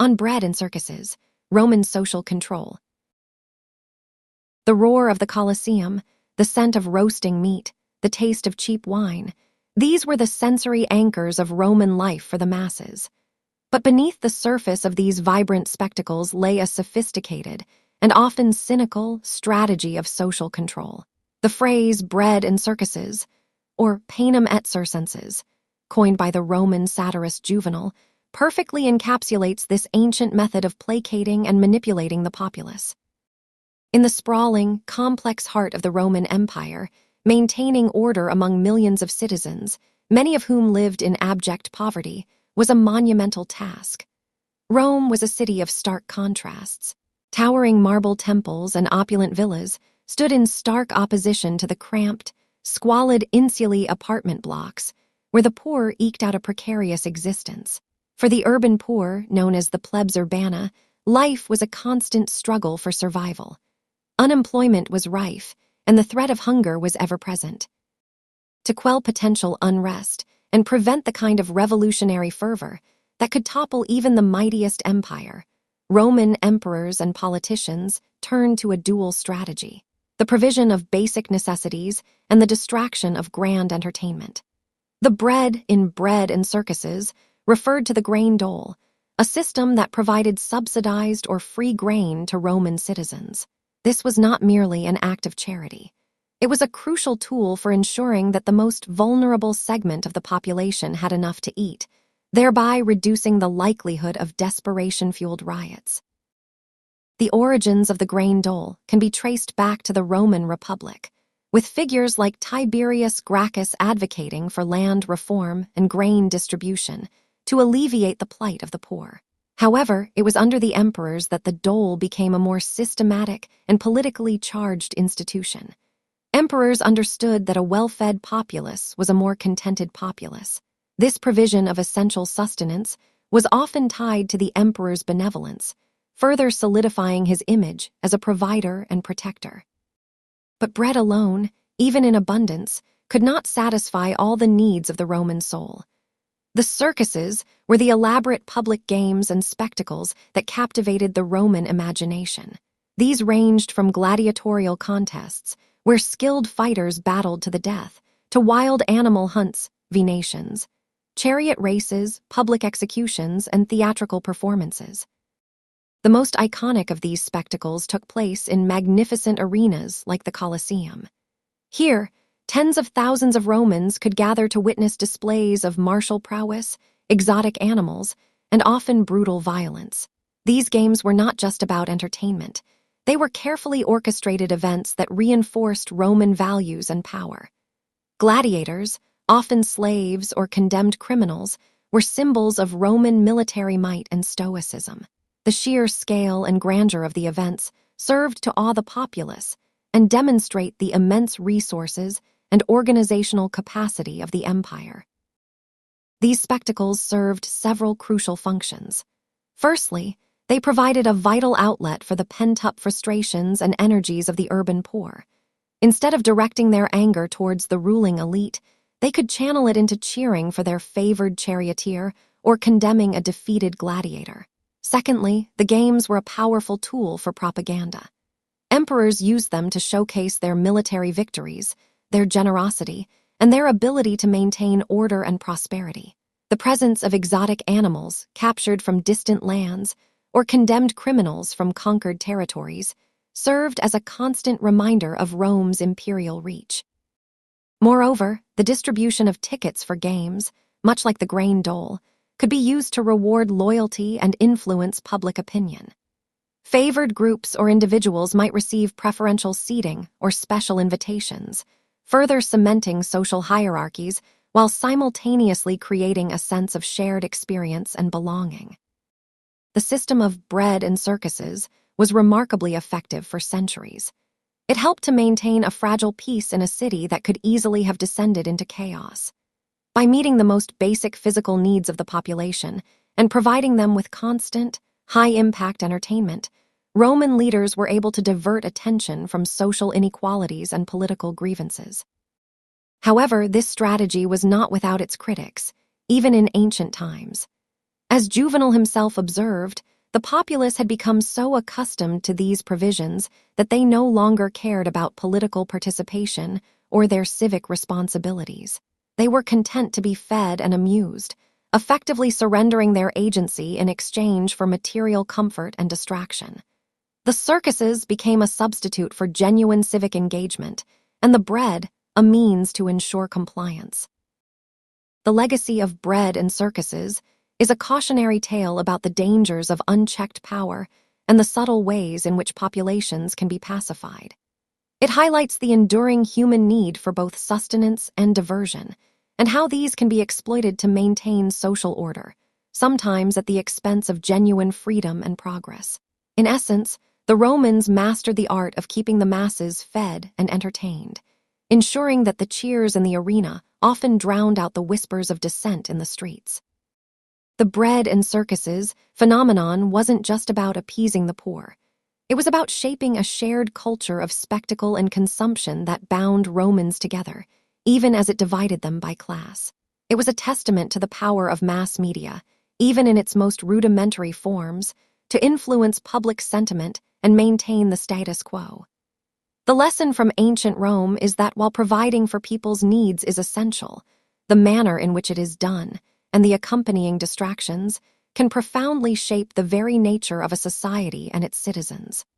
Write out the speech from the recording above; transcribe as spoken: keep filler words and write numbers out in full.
On bread and circuses, Roman social control. The roar of the Colosseum, the scent of roasting meat, the taste of cheap wine, these were the sensory anchors of Roman life for the masses. But beneath the surface of these vibrant spectacles lay a sophisticated and often cynical strategy of social control. The phrase bread and circuses, or panem et circenses, coined by the Roman satirist Juvenal, perfectly encapsulates this ancient method of placating and manipulating the populace. In the sprawling, complex heart of the Roman Empire, maintaining order among millions of citizens, many of whom lived in abject poverty, was a monumental task. Rome was a city of stark contrasts. Towering marble temples and opulent villas stood in stark opposition to the cramped, squalid insulae apartment blocks, where the poor eked out a precarious existence. For the urban poor, known as the plebs urbana, life was a constant struggle for survival. Unemployment was rife, and the threat of hunger was ever present. To quell potential unrest and prevent the kind of revolutionary fervor that could topple even the mightiest empire, Roman emperors and politicians turned to a dual strategy: the provision of basic necessities and the distraction of grand entertainment. The bread in bread and circuses referred to the grain dole, a system that provided subsidized or free grain to Roman citizens. This was not merely an act of charity. It was a crucial tool for ensuring that the most vulnerable segment of the population had enough to eat, thereby reducing the likelihood of desperation-fueled riots. The origins of the grain dole can be traced back to the Roman Republic, with figures like Tiberius Gracchus advocating for land reform and grain distribution to alleviate the plight of the poor. However, it was under the emperors that the dole became a more systematic and politically charged institution. Emperors understood that a well-fed populace was a more contented populace. This provision of essential sustenance was often tied to the emperor's benevolence, further solidifying his image as a provider and protector. But bread alone, even in abundance, could not satisfy all the needs of the Roman soul. The circuses were the elaborate public games and spectacles that captivated the Roman imagination. These ranged from gladiatorial contests, where skilled fighters battled to the death, to wild animal hunts, venations, chariot races, public executions, and theatrical performances. The most iconic of these spectacles took place in magnificent arenas like the Colosseum. Here, tens of thousands of Romans could gather to witness displays of martial prowess, exotic animals, and often brutal violence. These games were not just about entertainment. They were carefully orchestrated events that reinforced Roman values and power. Gladiators, often slaves or condemned criminals, were symbols of Roman military might and stoicism. The sheer scale and grandeur of the events served to awe the populace and demonstrate the immense resources and organizational capacity of the empire. These spectacles served several crucial functions. Firstly, they provided a vital outlet for the pent-up frustrations and energies of the urban poor. Instead of directing their anger towards the ruling elite, they could channel it into cheering for their favored charioteer or condemning a defeated gladiator. Secondly, the games were a powerful tool for propaganda. Emperors used them to showcase their military victories, their generosity, and their ability to maintain order and prosperity. The presence of exotic animals captured from distant lands or condemned criminals from conquered territories served as a constant reminder of Rome's imperial reach. Moreover, the distribution of tickets for games, much like the grain dole, could be used to reward loyalty and influence public opinion. Favored groups or individuals might receive preferential seating or special invitations, further cementing social hierarchies while simultaneously creating a sense of shared experience and belonging. The system of bread and circuses was remarkably effective for centuries. It helped to maintain a fragile peace in a city that could easily have descended into chaos. By meeting the most basic physical needs of the population and providing them with constant, high-impact entertainment, Roman leaders were able to divert attention from social inequalities and political grievances. However, this strategy was not without its critics, even in ancient times. As Juvenal himself observed, The populace had become so accustomed to these provisions that they no longer cared about political participation or their civic responsibilities. They were content to be fed and amused, effectively surrendering their agency in exchange for material comfort and distraction. The circuses became a substitute for genuine civic engagement, and the bread a means to ensure compliance. The legacy of bread and circuses is a cautionary tale about the dangers of unchecked power and the subtle ways in which populations can be pacified. It highlights the enduring human need for both sustenance and diversion, and how these can be exploited to maintain social order, sometimes at the expense of genuine freedom and progress. In essence, the Romans mastered the art of keeping the masses fed and entertained, ensuring that the cheers in the arena often drowned out the whispers of dissent in the streets. The bread and circuses phenomenon wasn't just about appeasing the poor. It was about shaping a shared culture of spectacle and consumption that bound Romans together, even as it divided them by class. It was a testament to the power of mass media, even in its most rudimentary forms, to influence public sentiment and maintain the status quo. The lesson from ancient Rome is that while providing for people's needs is essential, the manner in which it is done, and the accompanying distractions, can profoundly shape the very nature of a society and its citizens.